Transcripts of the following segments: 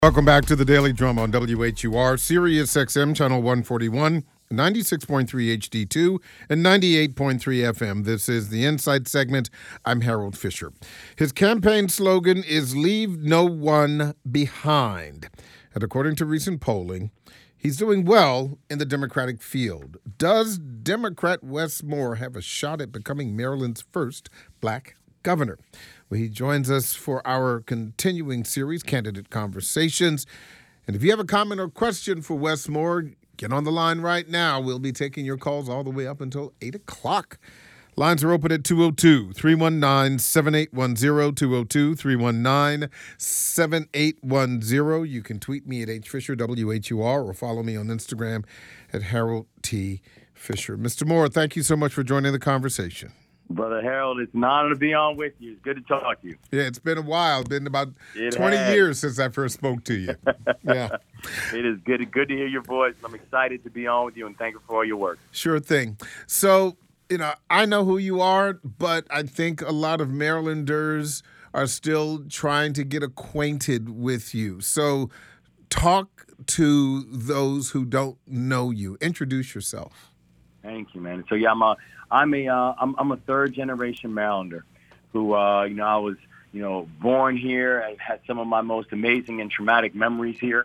Welcome back to the Daily Drum on WHUR, Sirius XM, Channel 141, 96.3 HD2, and 98.3 FM. This is the Insight segment. I'm Harold Fisher. His campaign slogan is Leave No One Behind. And according to recent polling, he's doing well in the Democratic field. Does Democrat Wes Moore have a shot at becoming Maryland's first black governor? Well, he joins us for our continuing series, Candidate Conversations. And if you have a comment or question for Wes Moore, get on the line right now. We'll be taking your calls all the way up until 8 o'clock. Lines are open at 202-319-7810, 202-319-7810. You can tweet me at HFisherWHUR or follow me on Instagram at Harold T. Fisher. Mr. Moore, thank you so much for joining the conversation. Brother Harold, it's an honor to be on with you. It's good to talk to you. Yeah, it's been a while. It's been about 20 years since I first spoke to you. Yeah. It is good to hear your voice. I'm excited to be on with you, and thank you for all your work. Sure thing. So, I know who you are, but I think a lot of Marylanders are still trying to get acquainted with you. So talk to those who don't know you. Introduce yourself. Thank you, man. So, yeah, I'm a third generation Marylander who, I was, born here and had some of my most amazing and traumatic memories here.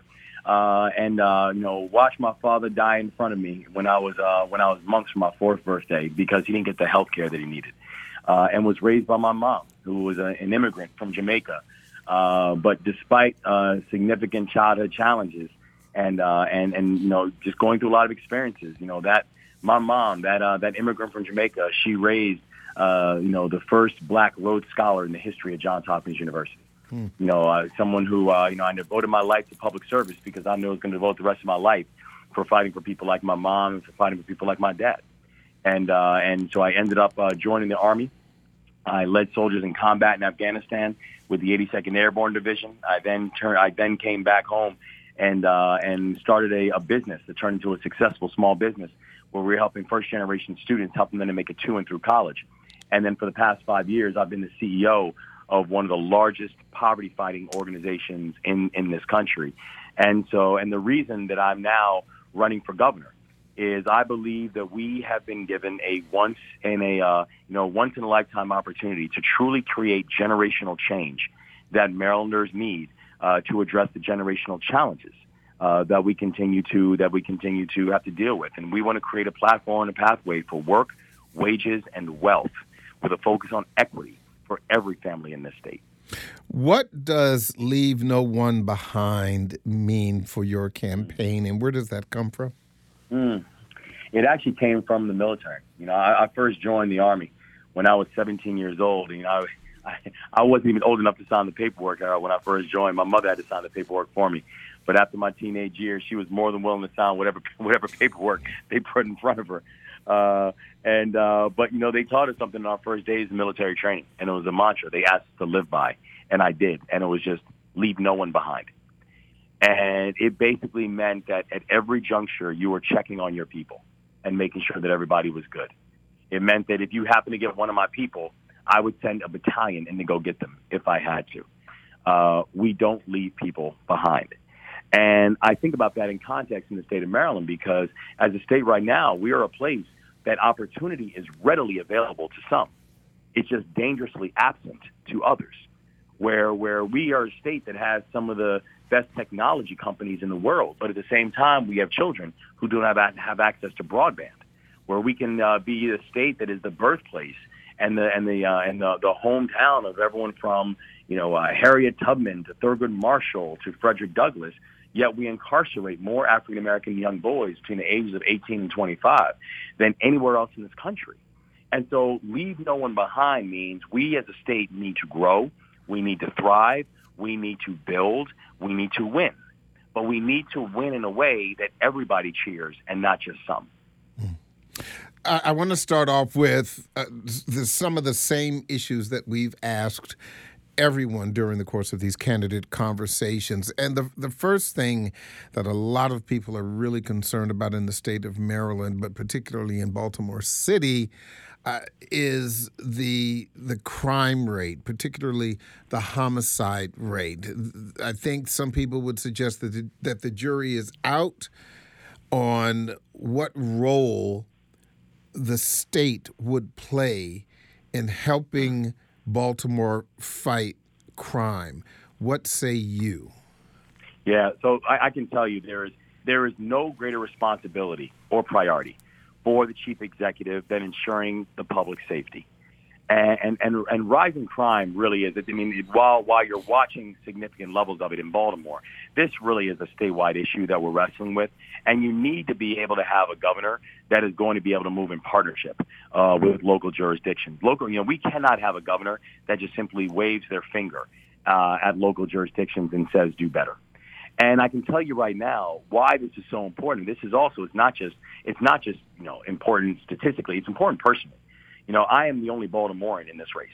Watched my father die in front of me when I was months from my fourth birthday because he didn't get the health care that he needed. And was raised by my mom, who was an immigrant from Jamaica. But despite significant childhood challenges and just going through a lot of experiences, my mom, that immigrant from Jamaica, she raised, the first black Rhodes Scholar in the history of Johns Hopkins University. Someone who, I devoted my life to public service because I knew I was going to devote the rest of my life for fighting for people like my mom and for fighting for people like my dad. And so I ended up joining the Army. I led soldiers in combat in Afghanistan with the 82nd Airborne Division. I then came back home and started a business that turned into a successful small business where we're helping first-generation students, helping them to make it to and through college. And then for the past 5 years, I've been the CEO of one of the largest poverty-fighting organizations in this country. And the reason that I'm now running for governor is I believe that we have been given a once in a lifetime opportunity to truly create generational change that Marylanders need to address the generational challenges that we continue to have to deal with. And we want to create a platform and a pathway for work, wages, and wealth with a focus on equity for every family in this state. What does Leave No One Behind mean for your campaign, and where does that come from? It actually came from the military. I first joined the Army when I was 17 years old. I wasn't even old enough to sign the paperwork when I first joined. My mother had to sign the paperwork for me. But after my teenage years, she was more than willing to sign whatever paperwork they put in front of her. But they taught us something in our first days of military training, and it was a mantra they asked us to live by, and I did. And it was just leave no one behind. And it basically meant that at every juncture, you were checking on your people and making sure that everybody was good. It meant that if you happen to get one of my people, I would send a battalion in to go get them if I had to. We don't leave people behind. And I think about that in context in the state of Maryland because as a state right now, we are a place that opportunity is readily available to some. It's just dangerously absent to others, where we are a state that has some of the best technology companies in the world, but at the same time, we have children who do not have access to broadband, where we can be a state that is the birthplace and the hometown of everyone from Harriet Tubman to Thurgood Marshall to Frederick Douglass. Yet we incarcerate more African-American young boys between the ages of 18 and 25 than anywhere else in this country. And so leave no one behind means we as a state need to grow, we need to thrive, we need to build, we need to win. But we need to win in a way that everybody cheers and not just some. I want to start off with some of the same issues that we've asked everyone during the course of these candidate conversations. And the first thing that a lot of people are really concerned about in the state of Maryland, but particularly in Baltimore City, is the crime rate, particularly the homicide rate. I think some people would suggest that the jury is out on what role the state would play in helping Baltimore fight crime. What say you? Yeah, so I can tell you there is no greater responsibility or priority for the chief executive than ensuring the public safety. And rising crime really is, I mean, while you're watching significant levels of it in Baltimore, this really is a statewide issue that we're wrestling with. And you need to be able to have a governor that is going to be able to move in partnership with local jurisdictions. We cannot have a governor that just simply waves their finger at local jurisdictions and says, do better. And I can tell you right now why this is so important. This is also, it's not just important statistically, it's important personally. I am the only Baltimorean in this race.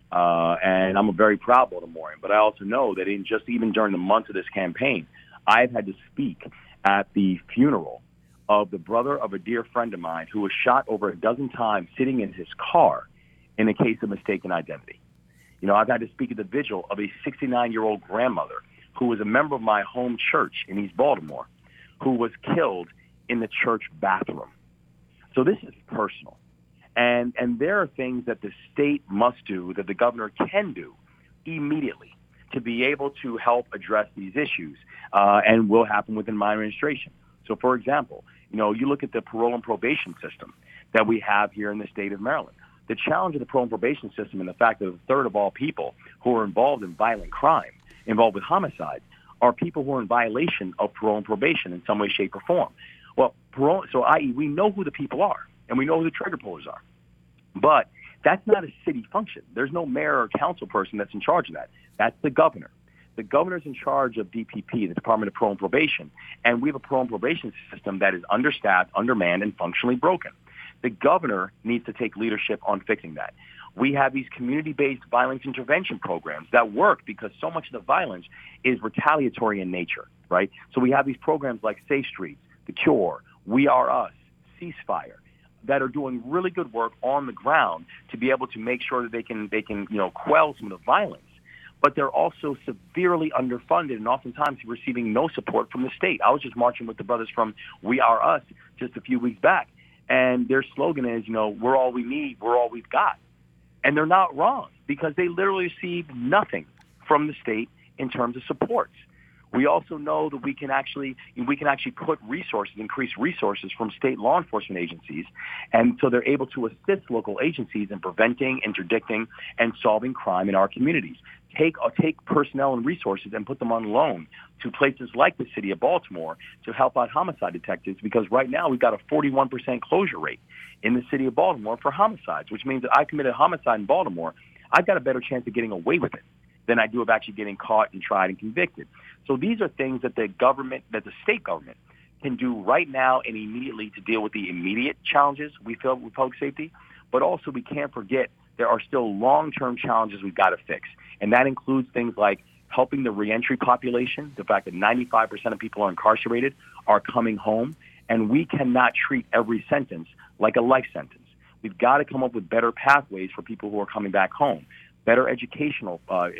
And I'm a very proud Baltimorean, but I also know that even during the months of this campaign, I've had to speak at the funeral of the brother of a dear friend of mine who was shot over a dozen times sitting in his car in a case of mistaken identity. I've had to speak at the vigil of a 69-year-old grandmother who was a member of my home church in East Baltimore, who was killed in the church bathroom. So this is personal. And there are things that the state must do, that the governor can do immediately to be able to help address these issues, and will happen within my administration. So, for example, you look at the parole and probation system that we have here in the state of Maryland. The challenge of the parole and probation system and the fact that a third of all people who are involved in violent crime, involved with homicides, are people who are in violation of parole and probation in some way, shape, or form. Well, i.e., we know who the people are, and we know who the trigger pullers are. But that's not a city function. There's no mayor or council person that's in charge of that. That's the governor. The governor's in charge of DPP, the Department of Parole and Probation, and we have a parole and probation system that is understaffed, undermanned, and functionally broken. The governor needs to take leadership on fixing that. We have these community-based violence intervention programs that work because so much of the violence is retaliatory in nature, right? So we have these programs like Safe Streets, The Cure, We Are Us, Ceasefire, that are doing really good work on the ground to be able to make sure that they can quell some of the violence. But they're also severely underfunded and oftentimes receiving no support from the state. I was just marching with the brothers from We Are Us just a few weeks back, and their slogan is, we're all we need, we're all we've got. And they're not wrong because they literally receive nothing from the state in terms of supports. We also know that we can actually put resources, increase resources from state law enforcement agencies, and so they're able to assist local agencies in preventing, interdicting, and solving crime in our communities. Take personnel and resources and put them on loan to places like the city of Baltimore to help out homicide detectives, because right now we've got a 41% closure rate in the city of Baltimore for homicides, which means that I committed a homicide in Baltimore, I've got a better chance of getting away with it than I do of actually getting caught and tried and convicted. So these are things that the state government can do right now and immediately to deal with the immediate challenges we feel with public safety. But also we can't forget there are still long-term challenges we've got to fix. And that includes things like helping the reentry population, the fact that 95% of people are incarcerated are coming home. And we cannot treat every sentence like a life sentence. We've got to come up with better pathways for people who are coming back home. Better educational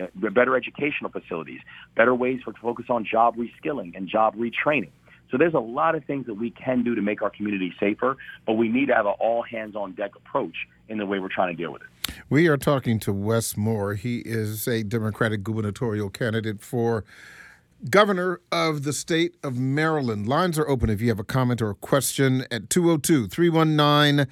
facilities, better ways to focus on job reskilling and job retraining. So there's a lot of things that we can do to make our community safer, but we need to have an all-hands-on-deck approach in the way we're trying to deal with it. We are talking to Wes Moore. He is a Democratic gubernatorial candidate for governor of the state of Maryland. Lines are open if you have a comment or a question at 202-319-7810,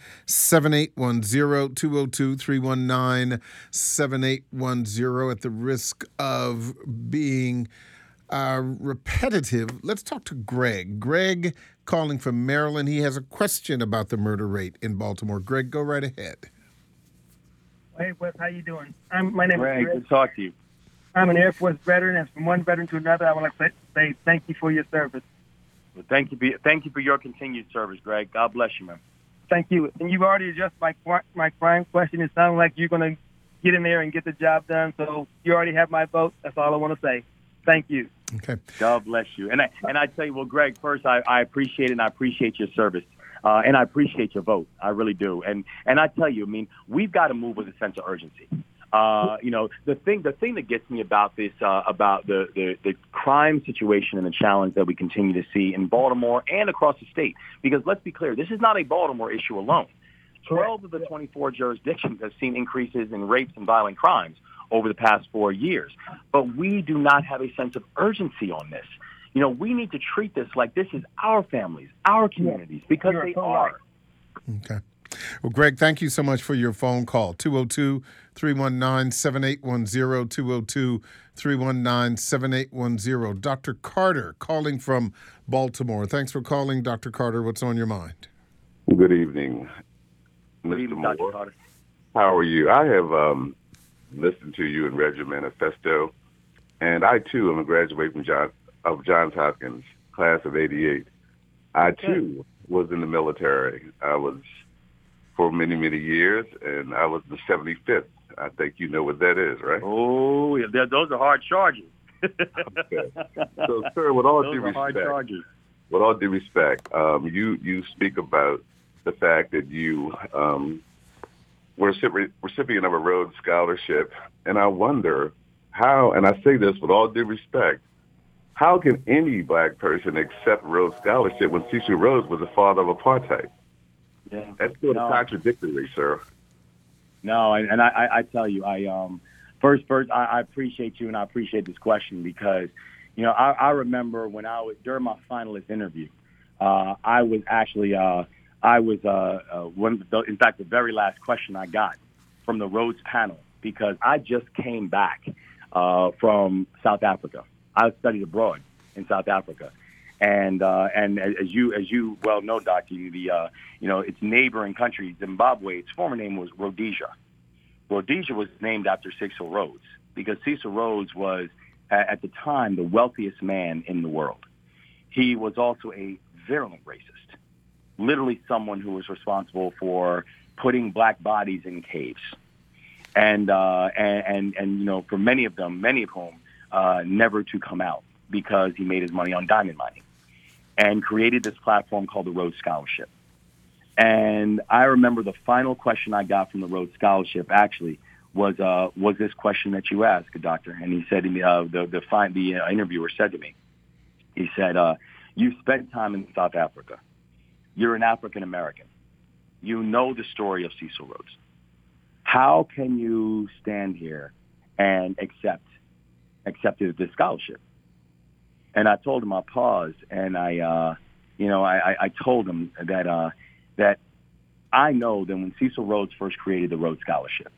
202-319-7810. At the risk of being repetitive, let's talk to Greg. Greg calling from Maryland. He has a question about the murder rate in Baltimore. Greg, go right ahead. Hey, Wes, how you doing? My name is Greg. Greg. Good to talk to you. I'm an Air Force veteran, and from one veteran to another, I would like to say thank you for your service. Well, thank you for your continued service, Greg. God bless you, man. Thank you. And you've already addressed my crime question. It sounds like you're going to get in there and get the job done, so you already have my vote. That's all I want to say. Thank you. Okay. God bless you. And I tell you, well, Greg, first, I appreciate it, and I appreciate your service. And I appreciate your vote. I really do. And I tell you, I mean, we've got to move with a sense of urgency. The thing that gets me about this, about the crime situation and the challenge that we continue to see in Baltimore and across the state, because let's be clear, this is not a Baltimore issue alone. 12 of the 24 jurisdictions have seen increases in rapes and violent crimes over the past 4 years. But we do not have a sense of urgency on this. You know, we need to treat this like this is our families, our communities, because they are. Okay. Well, Greg, thank you so much for your phone call. 202-319-7810, 202-319-7810. Dr. Carter calling from Baltimore. Thanks for calling, Dr. Carter. What's on your mind? Good evening, Good Mr. evening, Moore. Dr. Carter. How are you? I have listened to you and read your manifesto, and I, too, am a graduate from Johns Hopkins, class of 88. I, too, was in the military. I was for many, many years, and I was the 75th. I think you know what that is, right? Oh, yeah, those are hard charges. Okay. So, sir, with all due respect, you speak about the fact that you were a recipient of a Rhodes Scholarship, and I wonder how, and I say this with all due respect, how can any black person accept Rhodes Scholarship when Cecil Rhodes was the father of apartheid? Yeah. That's sort of contradictory, sir. No, and I tell you, first, I appreciate you and I appreciate this question because, you know, I remember when I was, during my finalist interview, I was actually, in fact, the very last question I got from the Rhodes panel because I just came back from South Africa. I studied abroad in South Africa. And as you well know, Doctor, its neighboring country, Zimbabwe, its former name was Rhodesia. Rhodesia was named after Cecil Rhodes because Cecil Rhodes was, at the time, the wealthiest man in the world. He was also a virulent racist, literally someone who was responsible for putting black bodies in caves, and you know, for many of whom never to come out because he made his money on diamond mining. And created this platform called the Rhodes Scholarship. And I remember the final question I got from the Rhodes Scholarship actually was this question that you asked, Doctor. And he said to me, the interviewer said to me, he said, "You spent time in South Africa. You're an African American. You know the story of Cecil Rhodes. How can you stand here and accept this scholarship?" And I told him, I paused, and I told him that I know that when Cecil Rhodes first created the Rhodes Scholarship,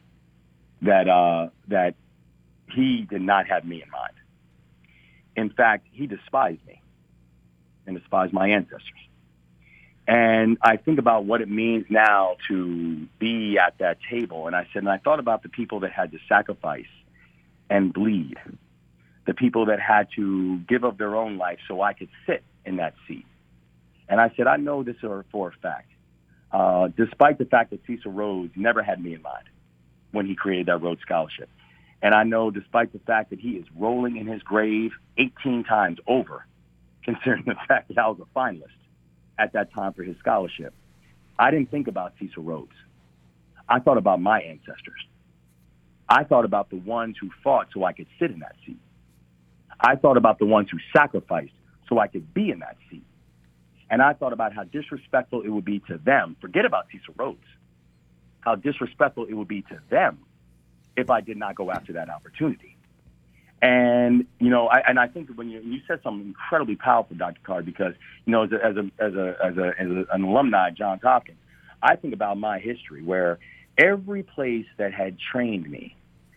that he did not have me in mind. In fact, he despised me and despised my ancestors. And I think about what it means now to be at that table. And I thought about the people that had to sacrifice and bleed, the people that had to give up their own life so I could sit in that seat. And I said, I know this for a fact, despite the fact that Cecil Rhodes never had me in mind when he created that Rhodes Scholarship. And I know despite the fact that he is rolling in his grave 18 times over, considering the fact that I was a finalist at that time for his scholarship, I didn't think about Cecil Rhodes. I thought about my ancestors. I thought about the ones who fought so I could sit in that seat. I thought about the ones who sacrificed so I could be in that seat. And I thought about how disrespectful it would be to them. Forget about Cecil Rhodes. How disrespectful it would be to them if I did not go after that opportunity. And, you know, I think that when you said something incredibly powerful, Dr. Carter, because, you know, as an alumni at Johns Hopkins, I think about my history where every place that had trained me,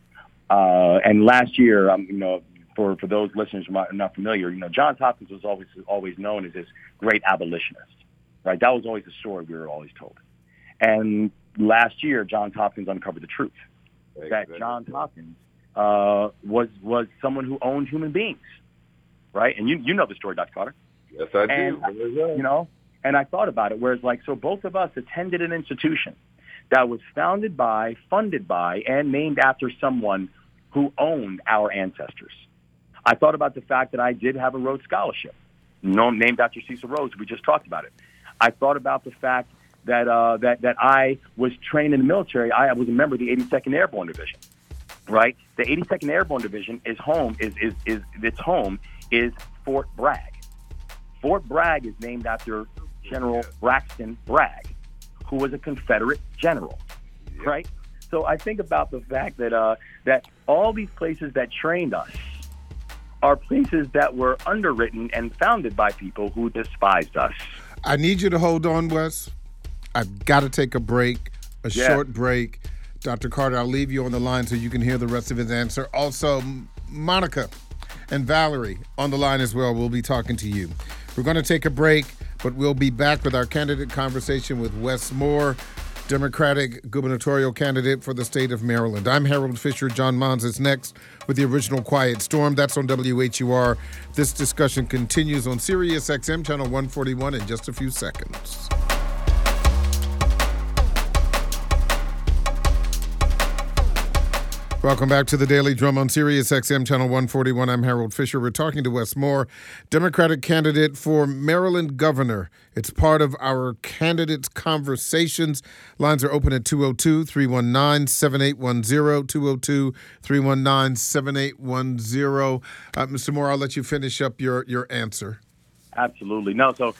and last year, you know, for those listeners who are not familiar, you know, Johns Hopkins was always known as this great abolitionist, right? That was always the story we were always told. And last year, Johns Hopkins uncovered the truth that Johns Hopkins was someone who owned human beings, right? And you know the story, Dr. Carter. Yes, I do. You know, and I thought about it, whereas so both of us attended an institution that was founded by, funded by, and named after someone who owned our ancestors. I thought about the fact that I did have a Rhodes Scholarship, named after Cecil Rhodes. We just talked about it. I thought about the fact that that I was trained in the military. I was a member of the 82nd Airborne Division, right? The 82nd Airborne Division is its home is Fort Bragg. Fort Bragg is named after General Braxton Bragg, who was a Confederate general, right? So I think about the fact that that all these places that trained us are places that were underwritten and founded by people who despised us. I need you to hold on, Wes. I've got to take a break, short break. Dr. Carter, I'll leave you on the line so you can hear the rest of his answer. Also, Monica and Valerie on the line as well. We'll be talking to you. We're going to take a break, but we'll be back with our candidate conversation with Wes Moore, Democratic gubernatorial candidate for the state of Maryland. I'm Harold Fisher. John Mons is next with the original Quiet Storm. That's on WHUR. This discussion continues on Sirius XM Channel 141 in just a few seconds. Welcome back to the Daily Drum on Sirius XM Channel 141. I'm Harold Fisher. We're talking to Wes Moore, Democratic candidate for Maryland governor. It's part of our candidates' conversations. Lines are open at 202-319-7810, 202-319-7810. Mr. Moore, I'll let you finish up your answer. Absolutely. No, so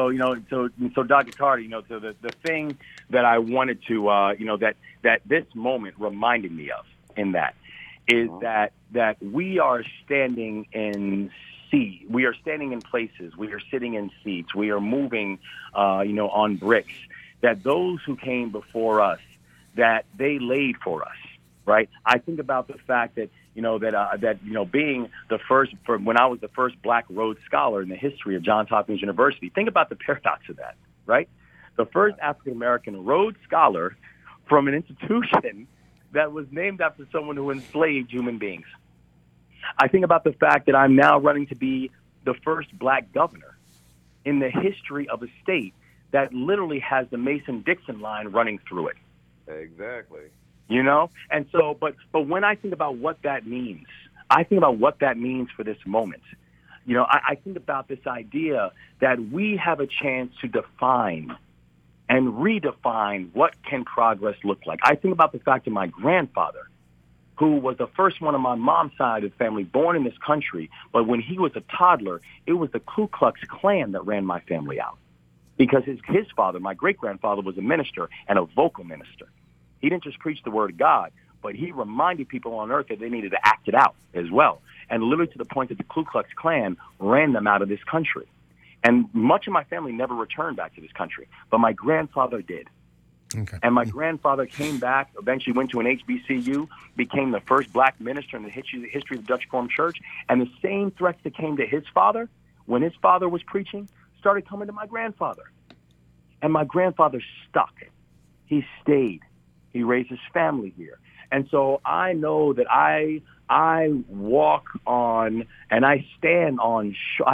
Dr. Carter, so the thing that I wanted to, that this moment reminded me of, in that is that we are standing in seats. We are standing in places. We are sitting in seats. We are moving, on bricks. That those who came before us, that they laid for us, right? I think about the fact that being the first, when I was the first Black Rhodes Scholar in the history of Johns Hopkins University. Think about the paradox of that, right? The first African American Rhodes Scholar from an institution that was named after someone who enslaved human beings. I think about the fact that I'm now running to be the first Black governor in the history of a state that literally has the Mason-Dixon line running through it. Exactly. And so, but when I think about what that means, I think about what that means for this moment. I think about this idea that we have a chance to define and redefine what can progress look like. I think about the fact that my grandfather, who was the first one on my mom's side of the family born in this country, but when he was a toddler, it was the Ku Klux Klan that ran my family out. Because his father, my great-grandfather, was a minister and a vocal minister. He didn't just preach the word of God, but he reminded people on earth that they needed to act it out as well. And literally to the point that the Ku Klux Klan ran them out of this country. And much of my family never returned back to this country, but my grandfather did. Okay. And my grandfather came back, eventually went to an HBCU, became the first Black minister in the history of the Dutch Reformed Church. And the same threats that came to his father when his father was preaching started coming to my grandfather. And my grandfather stuck. He stayed. He raised his family here. And so I know that I walk on and I stand on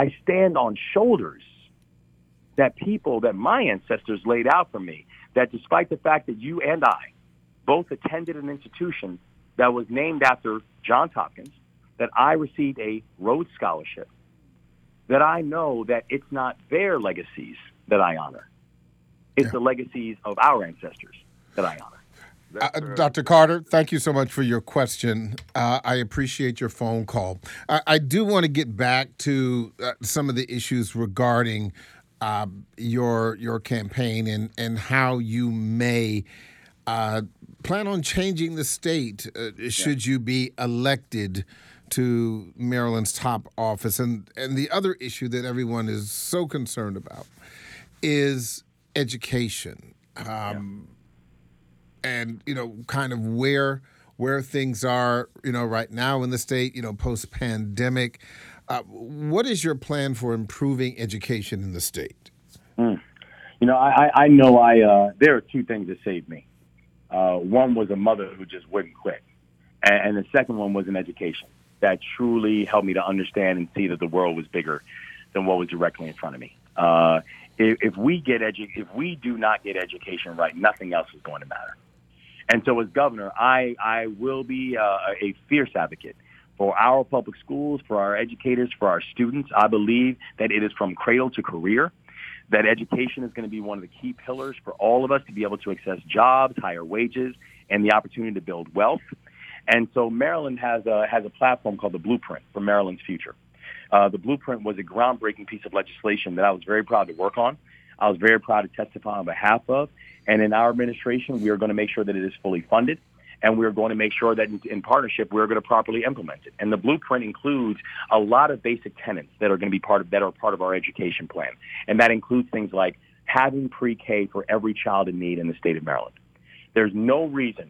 shoulders that my ancestors laid out for me, that despite the fact that you and I both attended an institution that was named after Johns Hopkins, that I received a Rhodes Scholarship, that I know that it's not their legacies that I honor. It's the legacies of our ancestors that I honor. Dr. Carter, thank you so much for your question. I appreciate your phone call. I do want to get back to some of the issues regarding your campaign and how you may plan on changing the state should you be elected to Maryland's top office. And the other issue that everyone is so concerned about is education. And, kind of where things are, right now in the state, post-pandemic. What is your plan for improving education in the state? I know there are two things that saved me. One was a mother who just wouldn't quit. And the second one was an education that truly helped me to understand and see that the world was bigger than what was directly in front of me. If we do not get education right, nothing else is going to matter. And so as governor, I will be a fierce advocate for our public schools, for our educators, for our students. I believe that it is from cradle to career that education is going to be one of the key pillars for all of us to be able to access jobs, higher wages, and the opportunity to build wealth. And so Maryland has a platform called the Blueprint for Maryland's Future. The Blueprint was a groundbreaking piece of legislation that I was very proud to work on. I was very proud to testify on behalf of. And in our administration, we are going to make sure that it is fully funded. And we're going to make sure that in partnership, we're going to properly implement it. And the Blueprint includes a lot of basic tenets that are going to be part of our education plan. And that includes things like having pre-K for every child in need in the state of Maryland. There's no reason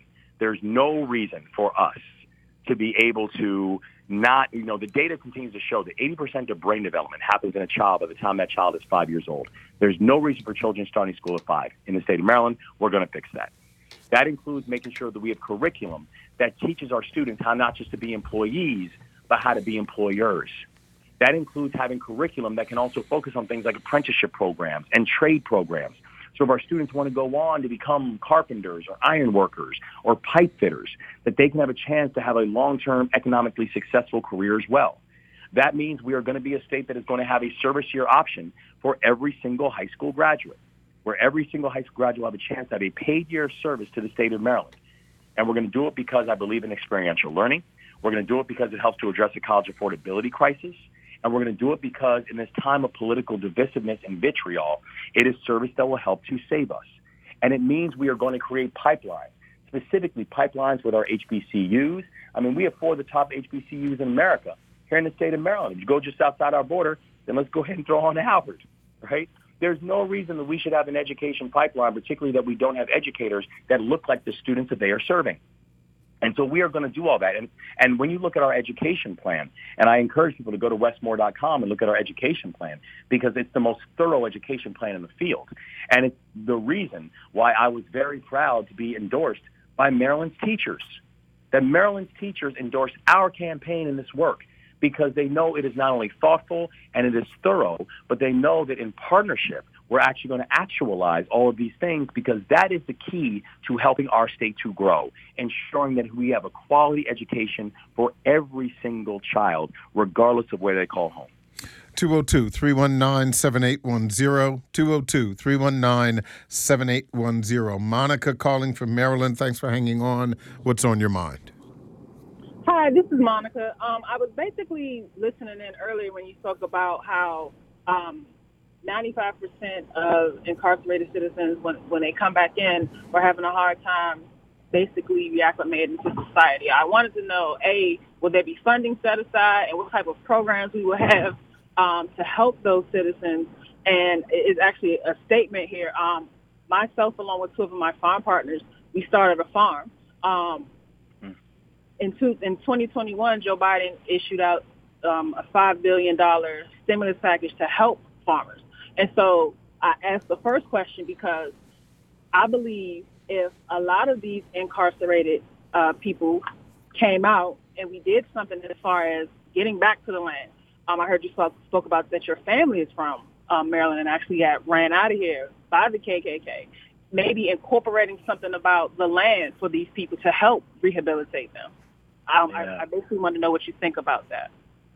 for us to be able to not, the data continues to show that 80% of brain development happens in a child by the time that child is 5 years old. There's no reason for children starting school at 5. In the state of Maryland, we're going to fix that. That includes making sure that we have curriculum that teaches our students how not just to be employees, but how to be employers. That includes having curriculum that can also focus on things like apprenticeship programs and trade programs. So if our students want to go on to become carpenters or iron workers or pipe fitters, that they can have a chance to have a long-term economically successful career as well. That means we are going to be a state that is going to have a service year option for every single high school graduate, where every single high school graduate will have a chance to have a paid year of service to the state of Maryland. And we're going to do it because I believe in experiential learning. We're going to do it because it helps to address the college affordability crisis. And we're going to do it because in this time of political divisiveness and vitriol, it is service that will help to save us. And it means we are going to create pipelines, specifically pipelines with our HBCUs. I mean, we have 4 of the top HBCUs in America here in the state of Maryland. If you go just outside our border, then let's go ahead and throw on Howard, right? There's no reason that we should have an education pipeline, particularly that we don't have educators that look like the students that they are serving. And so we are going to do all that. And when you look at our education plan, and I encourage people to go to westmore.com and look at our education plan, because it's the most thorough education plan in the field. And it's the reason why I was very proud to be endorsed by Maryland's teachers, that Maryland's teachers endorsed our campaign in this work, because they know it is not only thoughtful and it is thorough, but they know that in partnership, we're actually going to actualize all of these things, because that is the key to helping our state to grow, ensuring that we have a quality education for every single child, regardless of where they call home. 202-319-7810, 202-319-7810. Monica calling from Maryland. Thanks for hanging on. What's on your mind? Hi, this is Monica. I was basically listening in earlier when you spoke about how 95% of incarcerated citizens, when they come back in, are having a hard time basically reacclimating to society. I wanted to know, A, will there be funding set aside, and what type of programs we will have to help those citizens? And it's actually a statement here. Myself, along with 2 of my farm partners, we started a farm. In 2021, Joe Biden issued out a $5 billion stimulus package to help farmers. And so I asked the first question because I believe if a lot of these incarcerated people came out and we did something as far as getting back to the land. I heard you spoke about that your family is from Maryland and actually got ran out of here by the KKK. Maybe incorporating something about the land for these people to help rehabilitate them. I basically want to know what you think about that.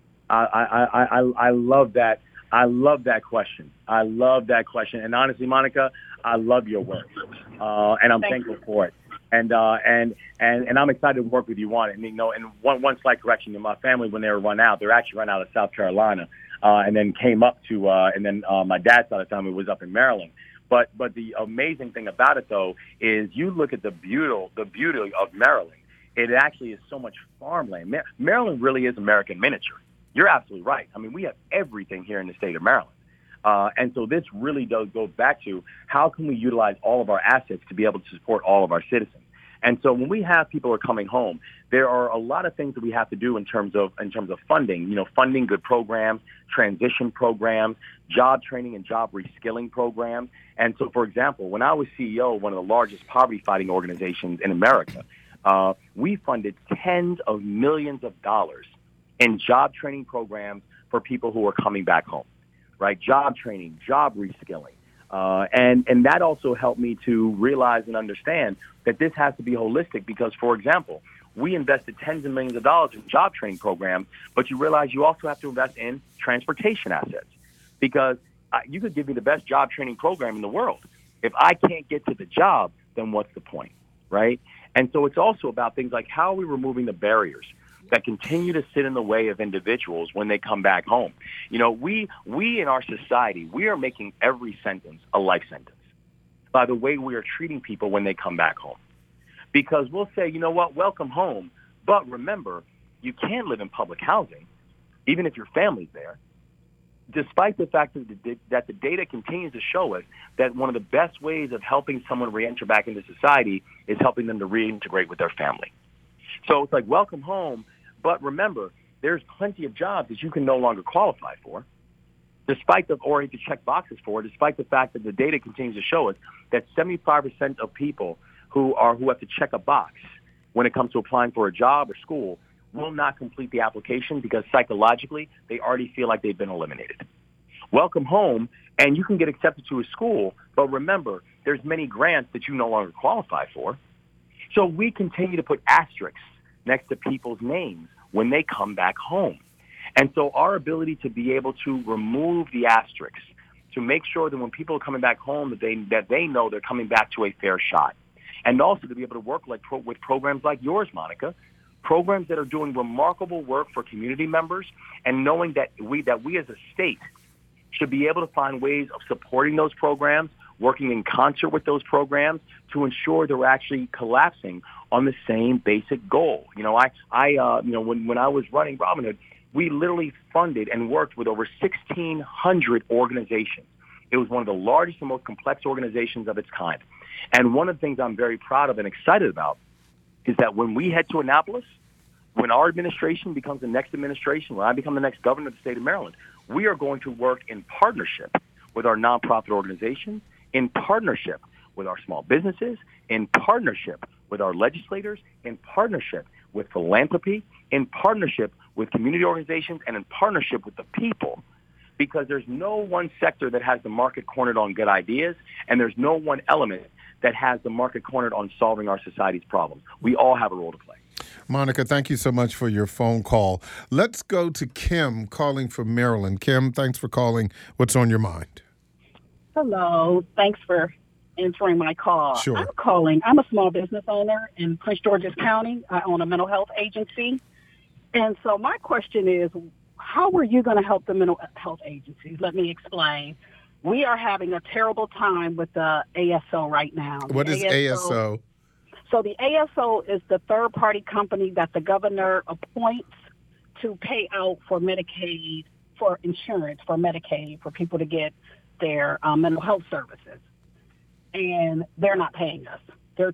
I love that. I love that question. And honestly, Monica, I love your work, and I'm thankful for it. And I'm excited to work with you on it. And one slight correction: my family, when they were run out, they were actually run out of South Carolina, and then came up to, my dad's side of the family was up in Maryland. But the amazing thing about it, though, is you look at the beauty of Maryland. It actually is so much farmland. Maryland really is American miniature. You're absolutely right. I mean, we have everything here in the state of Maryland. And so this really does go back to how can we utilize all of our assets to be able to support all of our citizens. And so when we have people who are coming home, there are a lot of things that we have to do in terms of funding, funding good programs, transition programs, job training and job reskilling programs. And so, for example, when I was CEO of one of the largest poverty fighting organizations in America, we funded tens of millions of dollars in job training programs for people who are coming back home, right? Job training, job reskilling. And that also helped me to realize and understand that this has to be holistic because, for example, we invested tens of millions of dollars in job training programs, but you realize you also have to invest in transportation assets because you could give me the best job training program in the world. If I can't get to the job, then what's the point, right? And so it's also about things like how are we removing the barriers that continue to sit in the way of individuals when they come back home. You know, we in our society, we are making every sentence a life sentence by the way we are treating people when they come back home. Because we'll say, you know what, welcome home, but remember, you can't live in public housing, even if your family's there, despite the fact that the data continues to show us that one of the best ways of helping someone reenter back into society is helping them to reintegrate with their family. So it's like, welcome home, but remember, there's plenty of jobs that you can no longer qualify for, or you can check boxes for, despite the fact that the data continues to show us that 75% of people who have to check a box when it comes to applying for a job or school will not complete the application because psychologically they already feel like they've been eliminated. Welcome home, and you can get accepted to a school, but remember, there's many grants that you no longer qualify for. So we continue to put asterisks next to people's names when they come back home. And so our ability to be able to remove the asterisks, to make sure that when people are coming back home that they know they're coming back to a fair shot. And also to be able to work with programs like yours, Monica, programs that are doing remarkable work for community members, and knowing that we as a state should be able to find ways of supporting those programs, working in concert with those programs to ensure they're actually collapsing on the same basic goal. You know, when I was running Robinhood, we literally funded and worked with over 1,600 organizations. It was one of the largest and most complex organizations of its kind. And one of the things I'm very proud of and excited about is that when we head to Annapolis, when our administration becomes the next administration, when I become the next governor of the state of Maryland, we are going to work in partnership with our nonprofit organizations, in partnership with our small businesses, in partnership with our legislators, in partnership with philanthropy, in partnership with community organizations, and in partnership with the people. Because there's no one sector that has the market cornered on good ideas, and there's no one element that has the market cornered on solving our society's problems. We all have a role to play. Monica, thank you so much for your phone call. Let's go to Kim calling from Maryland. Kim, thanks for calling. What's on your mind? Hello. Thanks for answering my call. Sure. I'm a small business owner in Prince George's County. I own a mental health agency. And so my question is, how are you going to help the mental health agencies? Let me explain. We are having a terrible time with the ASO right now. What is ASO? So the ASO is the third-party company that the governor appoints to pay out for Medicaid, for insurance, for Medicaid, for people to get their mental health services. And they're not paying us.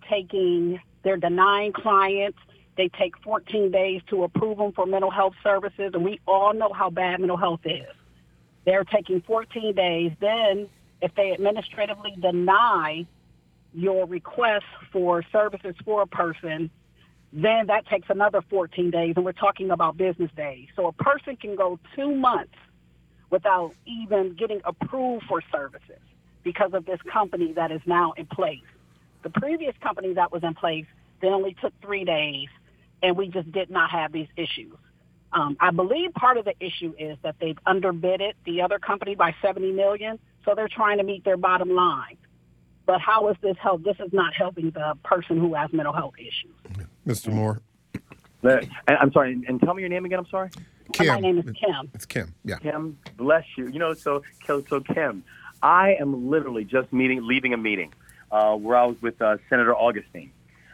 They're denying clients. They take 14 days to approve them for mental health services, and we all know how bad mental health is. They're taking 14 days. Then if they administratively deny your request for services for a person, then that takes another 14 days, and we're talking about business days. So a person can go 2 months without even getting approved for services because of this company that is now in place. The previous company that was in place, they only took 3 days, and we just did not have these issues. I believe part of the issue is that they've underbidded the other company by $70 million, so they're trying to meet their bottom line. But how is this help? This is not helping the person who has mental health issues. Mr. Moore. I'm sorry, and tell me your name again, I'm sorry? Kim. My name is Kim. It's Kim, yeah. Kim, bless you. You know, so Kim, I am literally just leaving a meeting where I was with Senator Augustine.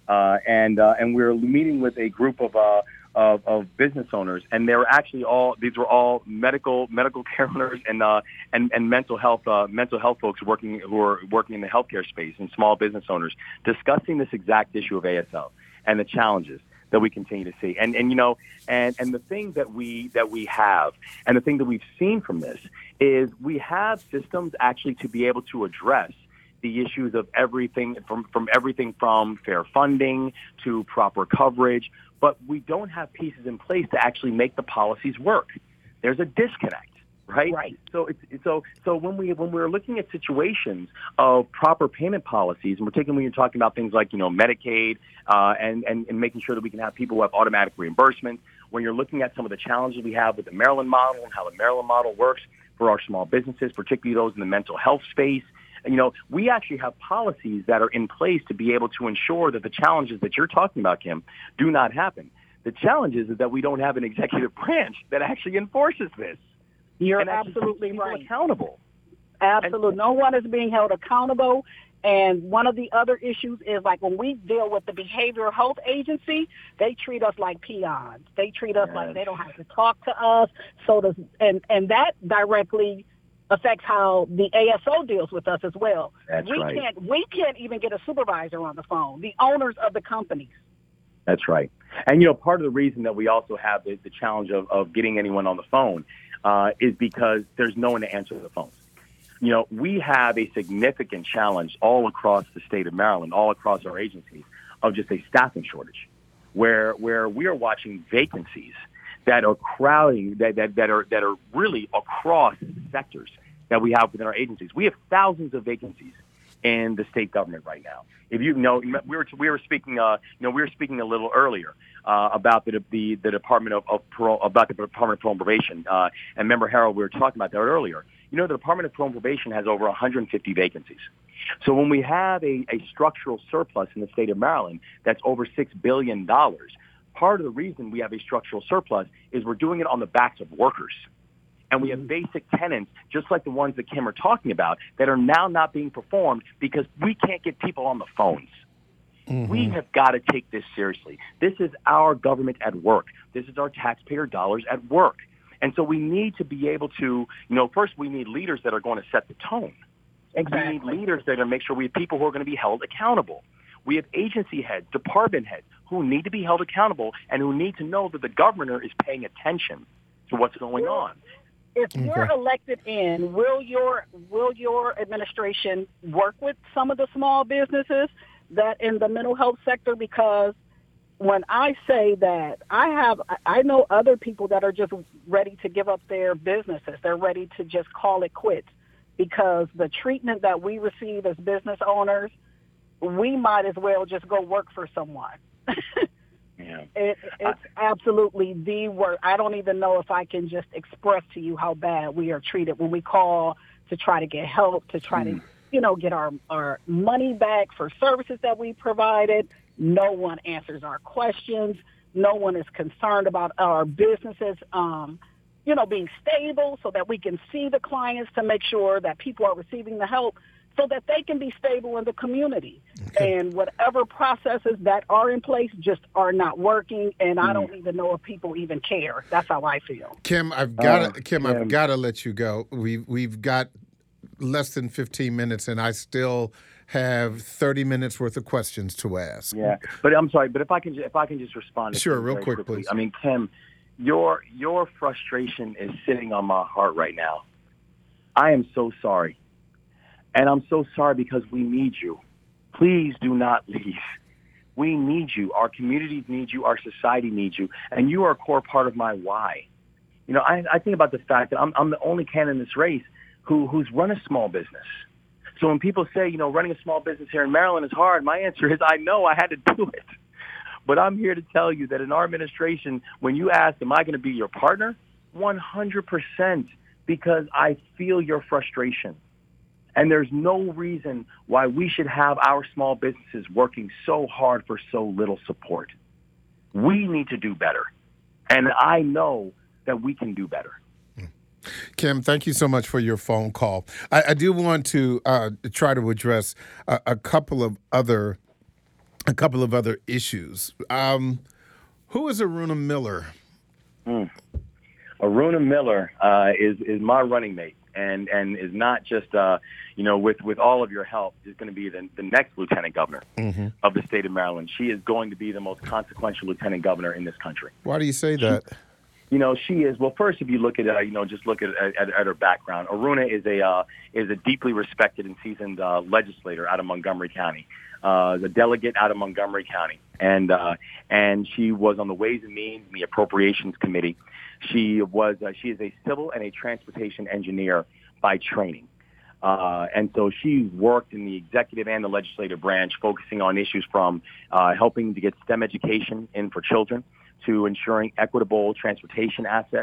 And we were meeting with a group of business owners, and they were actually these were all medical care owners and mental health folks who are working in the healthcare space and small business owners, discussing this exact issue of ASO and the challenges that we continue to see. And you know, and the thing that we have, and the thing that we've seen from this is we have systems actually to be able to address the issues of everything from fair funding to proper coverage, but we don't have pieces in place to actually make the policies work. There's a disconnect, right? Right. So when we're looking at situations of proper payment policies, and when you're talking about things like, you know, Medicaid and making sure that we can have people who have automatic reimbursement, when you're looking at some of the challenges we have with the Maryland model and how the Maryland model works, for our small businesses, particularly those in the mental health space. And, we actually have policies that are in place to be able to ensure that the challenges that you're talking about, Kim, do not happen. The challenge is that we don't have an executive branch that actually enforces this. You're absolutely right. Accountable. Absolutely. No one is being held accountable. And one of the other issues is, like, when we deal with the Behavioral Health Agency, they treat us like peons. They treat us like they don't have to talk to us. And that directly affects how the ASO deals with us as well. We can't even get a supervisor on the phone, the owners of the companies. That's right. And, part of the reason that we also have the challenge of getting anyone on the phone is because there's no one to answer the phones. We have a significant challenge all across the state of Maryland, all across our agencies, of just a staffing shortage, where we are watching vacancies that are crowding, that are really across sectors that we have within our agencies. We have thousands of vacancies in the state government right now. If we were speaking a little earlier about the Department of Parole, about the Department of Parole and Probation, and member Harold, we were talking about that earlier. The Department of Parole and Probation has over 150 vacancies. So when we have a structural surplus in the state of Maryland that's over $6 billion, part of the reason we have a structural surplus is we're doing it on the backs of workers. And we have basic tenants, just like the ones that Kim are talking about, that are now not being performed because we can't get people on the phones. Mm-hmm. We have got to take this seriously. This is our government at work. This is our taxpayer dollars at work. And so we need to be able to, first we need leaders that are going to set the tone. Exactly. We need leaders that are going to make sure we have people who are going to be held accountable. We have agency heads, department heads who need to be held accountable and who need to know that the governor is paying attention to what's going on. If you're elected in, will your administration work with some of the small businesses that in the mental health sector? Because when I say that, I know other people that are just ready to give up their businesses. They're ready to just call it quits because the treatment that we receive as business owners, we might as well just go work for someone. Yeah. It's absolutely the worst. I don't even know if I can just express to you how bad we are treated when we call to try to get help, to try to, get our money back for services that we provided. No one answers our questions. No one is concerned about our businesses, being stable so that we can see the clients to make sure that people are receiving the help so that they can be stable in the community. Okay. And whatever processes that are in place just are not working, and I don't even know if people even care. That's how I feel. Kim, I've got to let you go. We've got less than 15 minutes, and I still have 30 minutes worth of questions to ask. Yeah, but I'm sorry, but if I can just respond. Sure, real quick, please. I mean, Kim, your frustration is sitting on my heart right now. I am so sorry. And I'm so sorry because we need you. Please do not leave. We need you. Our communities need you. Our society needs you. And you are a core part of my why. I think about the fact that I'm the only candidate in this race who's run a small business. So when people say, running a small business here in Maryland is hard, my answer is I know I had to do it. But I'm here to tell you that in our administration, when you ask, am I going to be your partner? 100%, because I feel your frustration. And there's no reason why we should have our small businesses working so hard for so little support. We need to do better. And I know that we can do better. Kim, thank you so much for your phone call. I do want to try to address a couple of other issues. Who is Aruna Miller? Aruna Miller is my running mate. And is not just, with all of your help, is going to be the next lieutenant governor of the state of Maryland. She is going to be the most consequential lieutenant governor in this country. Why do you say that? She is. Well, first, if you look at, just look at her background. Aruna is a deeply respected and seasoned legislator out of Montgomery County, the delegate out of Montgomery County, and she was on the Ways and Means and the Appropriations Committee. She is a civil and a transportation engineer by training. And so she's worked in the executive and the legislative branch, focusing on issues from helping to get STEM education in for children to ensuring equitable transportation assets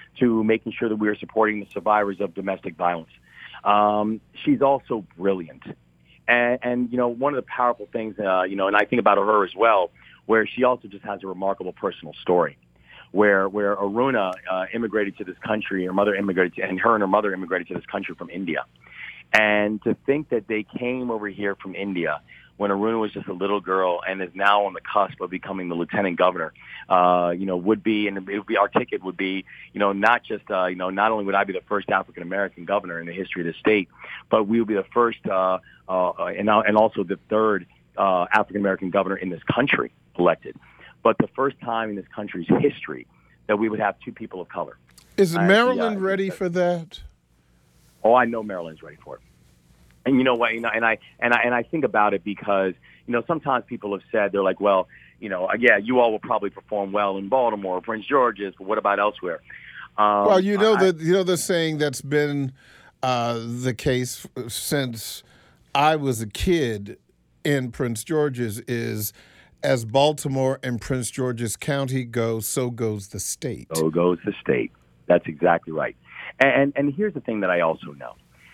to making sure that we are supporting the survivors of domestic violence. She's also brilliant. And one of the powerful things, and I think about her as well, where she also just has a remarkable personal story, where Aruna immigrated to this country, her mother immigrated, and her mother immigrated to this country from India. And to think that they came over here from India when Aruna was just a little girl and is now on the cusp of becoming the lieutenant governor, would be, and it would be, our ticket would be, not just, not only would I be the first African-American governor in the history of the state, but we would be the first, and also the third African-American governor in this country elected. But the first time in this country's history that we would have two people of color. Is Maryland ready for that? Oh, I know Maryland's ready for it. And you know what? And I think about it because sometimes people have said, they're like, well, yeah, you all will probably perform well in Baltimore or Prince George's, but what about elsewhere? Well, the saying that's been the case since I was a kid in Prince George's is, as Baltimore and Prince George's County go, so goes the state. So goes the state. That's exactly right. And here's the thing that I also know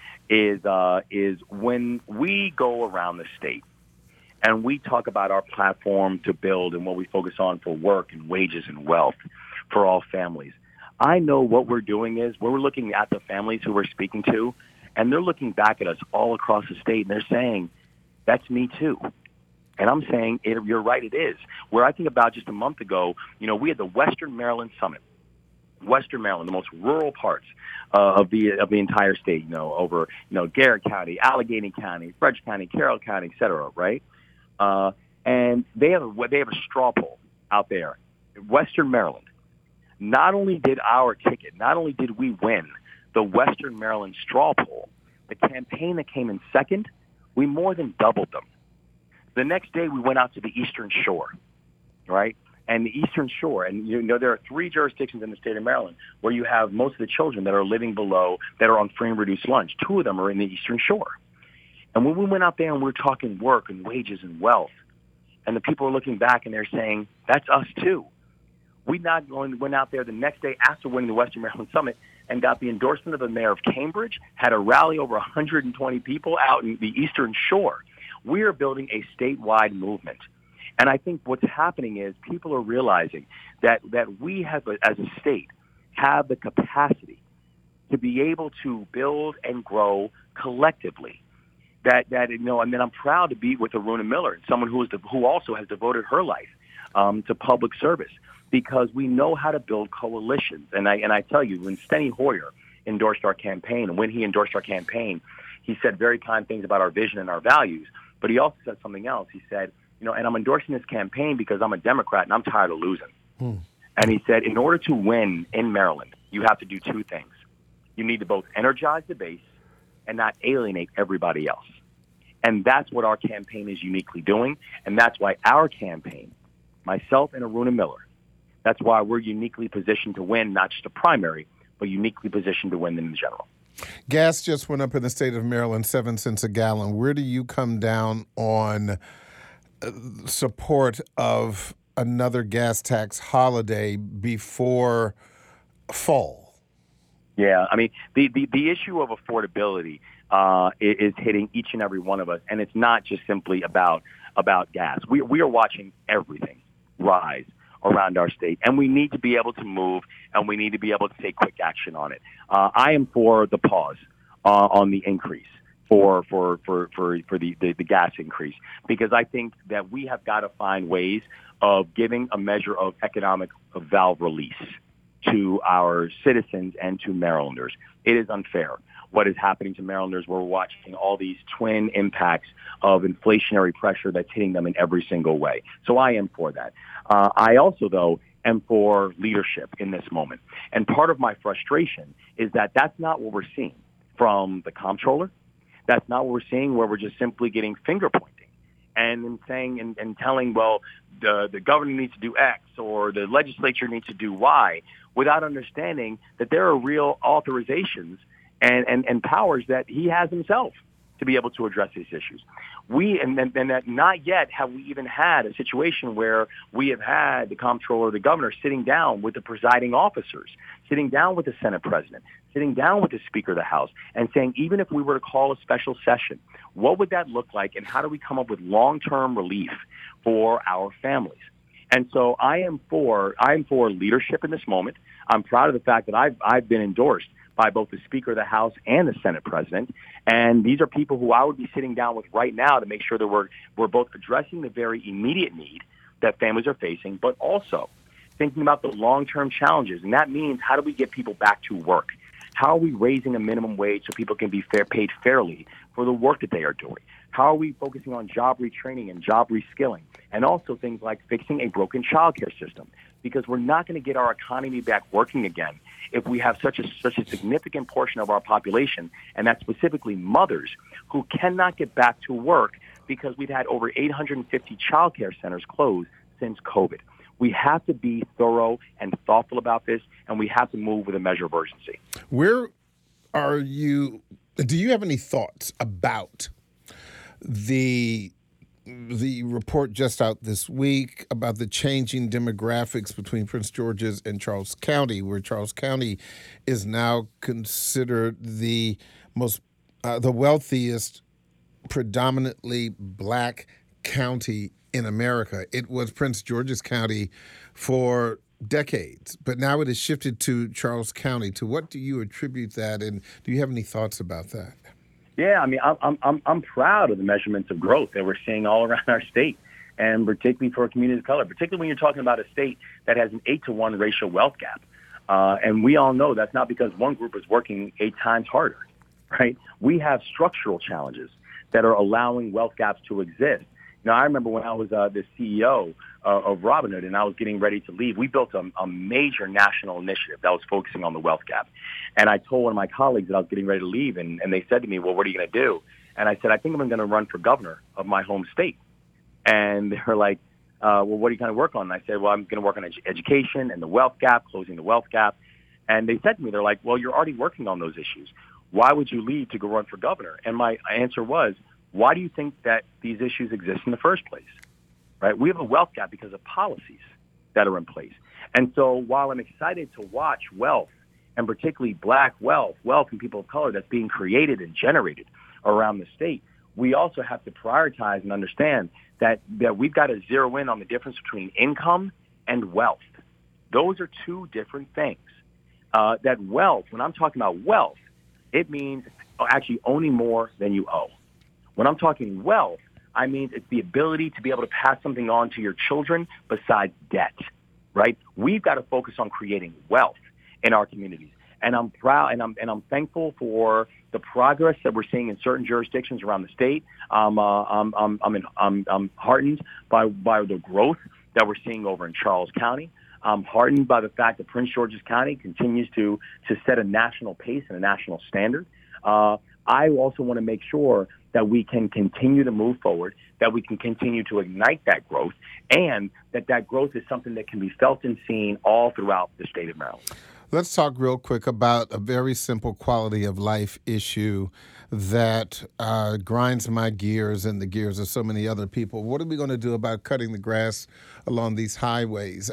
is when we go around the state and we talk about our platform to build and what we focus on for work and wages and wealth for all families, I know what we're doing is we're looking at the families who we're speaking to, and they're looking back at us all across the state, and they're saying, that's me too. And I'm saying, you're right, it is. Where I think about just a month ago, we had the Western Maryland Summit. Western Maryland, the most rural parts of the entire state, over Garrett County, Allegheny County, Frederick County, Carroll County, et cetera, right? And they have a straw poll out there. Western Maryland. Not only did we win the Western Maryland straw poll, the campaign that came in second, we more than doubled them. The next day, we went out to the Eastern Shore, right? And the Eastern Shore, and there are 3 jurisdictions in the state of Maryland where you have most of the children that are living below, that are on free and reduced lunch. 2 of them are in the Eastern Shore. And when we went out there and we were talking work and wages and wealth, and the people are looking back and they're saying, that's us too. We went out there the next day after winning the Western Maryland Summit and got the endorsement of the mayor of Cambridge, had a rally over 120 people out in the Eastern Shore. We are building a statewide movement. And I think what's happening is people are realizing that we have, as a state, have the capacity to be able to build and grow collectively. And then I'm proud to be with Aruna Miller, someone who also has devoted her life to public service, because we know how to build coalitions. And I tell you, when Steny Hoyer endorsed our campaign, and when he endorsed our campaign, he said very kind things about our vision and our values. But he also said something else. He said, and I'm endorsing this campaign because I'm a Democrat and I'm tired of losing. And he said, in order to win in Maryland, you have to do 2 things. You need to both energize the base and not alienate everybody else. And that's what our campaign is uniquely doing. And that's why our campaign, myself and Aruna Miller, that's why we're uniquely positioned to win, not just a primary, but uniquely positioned to win in the general. Gas just went up in the state of Maryland 7 cents a gallon. Where do you come down on support of another gas tax holiday before fall? Yeah, I mean, the issue of affordability is hitting each and every one of us, and it's not just simply about gas. We are watching everything rise around our state, and we need to be able to move, and we need to be able to take quick action on it. I am for the pause on the increase for the gas increase, because I think that we have got to find ways of giving a measure of economic valve release to our citizens and to Marylanders. It is unfair what is happening to Marylanders. We're watching all these twin impacts of inflationary pressure that's hitting them in every single way. So I am for that. I also, though, am for leadership in this moment. And part of my frustration is that that's not what we're seeing from the comptroller. That's not what we're seeing, where we're just simply getting finger pointing and saying and telling, well, the governor needs to do X or the legislature needs to do Y, without understanding that there are real authorizations and powers that he has himself. to be able to address these issues. And that not yet have we even had a situation where we have had the comptroller or the governor sitting down with the presiding officers, sitting down with the Senate president, sitting down with the Speaker of the House, and saying, even if we were to call a special session, what would that look like, and how do we come up with long-term relief for our families? And so I am for leadership in this moment. I'm proud of the fact that I've been endorsed by both the Speaker of the House and the Senate President. And these are people who I would be sitting down with right now to make sure that we're both addressing the very immediate need that families are facing, but also thinking about the long-term challenges. And that means, how do we get people back to work? How are we raising a minimum wage so people can be paid fairly for the work that they are doing? How are we focusing on job retraining and job reskilling? And also things like fixing a broken child care system, because we're not going to get our economy back working again if we have such a significant portion of our population, and that's specifically mothers, who cannot get back to work because we've had over 850 child care centers closed since COVID. We have to be thorough and thoughtful about this, and we have to move with a measure of urgency. Where are you? Do you have any thoughts about the report just out this week about the changing demographics between Prince George's and Charles County, where Charles County is now considered the wealthiest, predominantly black county in America? It was Prince George's County for decades, but now it has shifted to Charles County. To what do you attribute that, and do you have any thoughts about that? Yeah, I mean, I'm proud of the measurements of growth that we're seeing all around our state, and particularly for a community of color, particularly when you're talking about a state that has an 8-to-1 racial wealth gap. And we all know that's not because one group is working 8 times harder, right? We have structural challenges that are allowing wealth gaps to exist. Now, I remember when I was the CEO of Robinhood and I was getting ready to leave, we built a major national initiative that was focusing on the wealth gap. And I told one of my colleagues that I was getting ready to leave, and they said to me, well, what are you going to do? And I said, I think I'm going to run for governor of my home state. And they were like, well, what are you going to work on? And I said, well, I'm going to work on education and the wealth gap, closing the wealth gap. And they said to me, they're like, well, you're already working on those issues. Why would you leave to go run for governor? And my answer was, why do you think that these issues exist in the first place? Right? We have a wealth gap because of policies that are in place. And so while I'm excited to watch wealth, and particularly black wealth in people of color that's being created and generated around the state, we also have to prioritize and understand that we've got to zero in on the difference between income and wealth. Those are two different things. That wealth, when I'm talking about wealth, it means actually owning more than you owe. When I'm talking wealth, I mean it's the ability to be able to pass something on to your children besides debt, right? We've got to focus on creating wealth in our communities. And I'm proud and I'm thankful for the progress that we're seeing in certain jurisdictions around the state. I'm heartened by the growth that we're seeing over in Charles County. I'm heartened by the fact that Prince George's County continues to set a national pace and a national standard. I also want to make sure that we can continue to move forward, that we can continue to ignite that growth, and that growth is something that can be felt and seen all throughout the state of Maryland. Let's talk real quick about a very simple quality of life issue that grinds my gears and the gears of so many other people. What are we going to do about cutting the grass along these highways?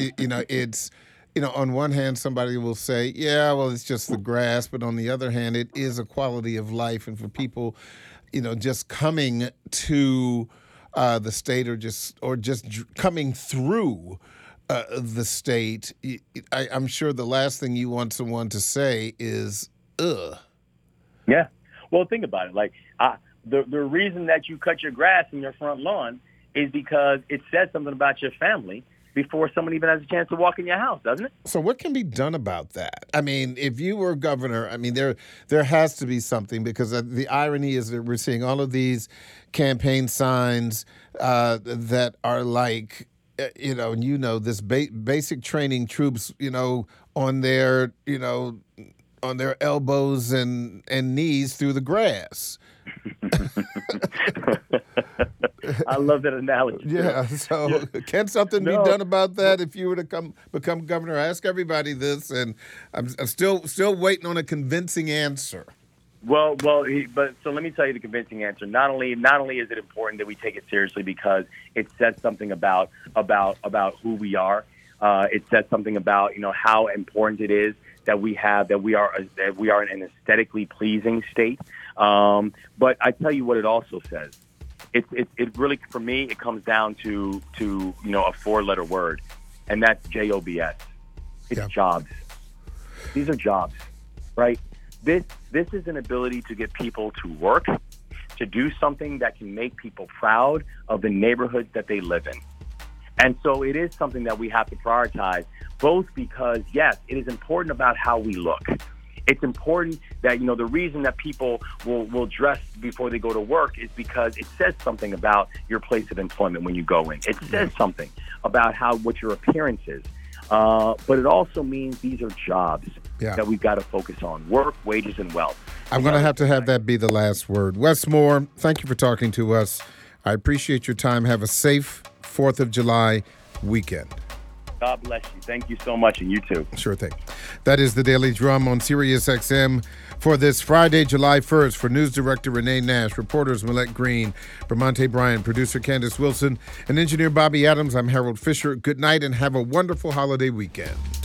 On one hand, somebody will say, yeah, well, it's just the grass. But on the other hand, it is a quality of life. And for people, just coming to the state or just coming through the state, I'm sure the last thing you want someone to say is, ugh. Yeah. Well, think about it. Like the reason that you cut your grass in your front lawn is because it says something about your family before someone even has a chance to walk in your house, doesn't it? So what can be done about that? I mean, if you were governor, I mean, there has to be something, because the irony is that we're seeing all of these campaign signs that are like, this basic training troops, on their elbows and knees through the grass. I love that analogy. Yeah. So can something be done about that if you were to become governor? I ask everybody this, and I'm still waiting on a convincing answer. But so let me tell you the convincing answer. Not only is it important that we take it seriously because it says something about who we are. It says something about how important it is that we are in an aesthetically pleasing state. But I tell you what it also says. It really, for me, it comes down to a 4-letter word, and that's JOBS. It's jobs. These are jobs, right? This is an ability to get people to work, to do something that can make people proud of the neighborhoods that they live in. And so it is something that we have to prioritize, both because, yes, it is important about how we look. It's important that, the reason that people will dress before they go to work is because it says something about your place of employment when you go in. It says something about what your appearance is. But it also means these are jobs that we've got to focus on: work, wages, and wealth. I'm going to have that be the last word. Wes Moore, thank you for talking to us. I appreciate your time. Have a safe 4th of July weekend. God bless you. Thank you so much, and you too. Sure thing. That is the Daily Drum on Sirius XM for this Friday, July 1st. For News Director Renee Nash, reporters Millette Green, Bramante Bryan, producer Candace Wilson, and engineer Bobby Adams, I'm Harold Fisher. Good night and have a wonderful holiday weekend.